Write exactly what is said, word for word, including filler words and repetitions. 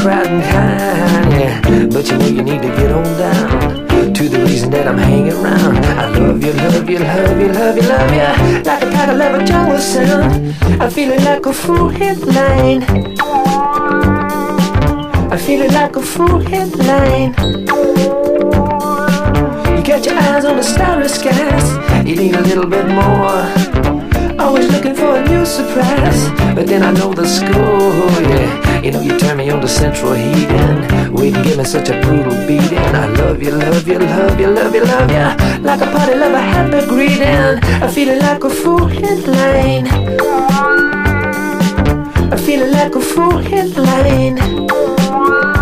proud and kind, yeah. But you know you need to get on down to the reason that I'm hanging around. I love you, love you, love you, love you, love you, like a tiger love a jungle sound. I feel it like a full headline. I feel it like a full headline. You got your eyes on the starry skies. You need a little bit more. Always looking for a new surprise, but then I know the score, yeah. You know you turn me on to central heating, waiting, give me such a brutal beating. I love you, love you, love you, love you, love you, like a party lover, happy greeting. I feel it like a full headline. I feel it like a full headline.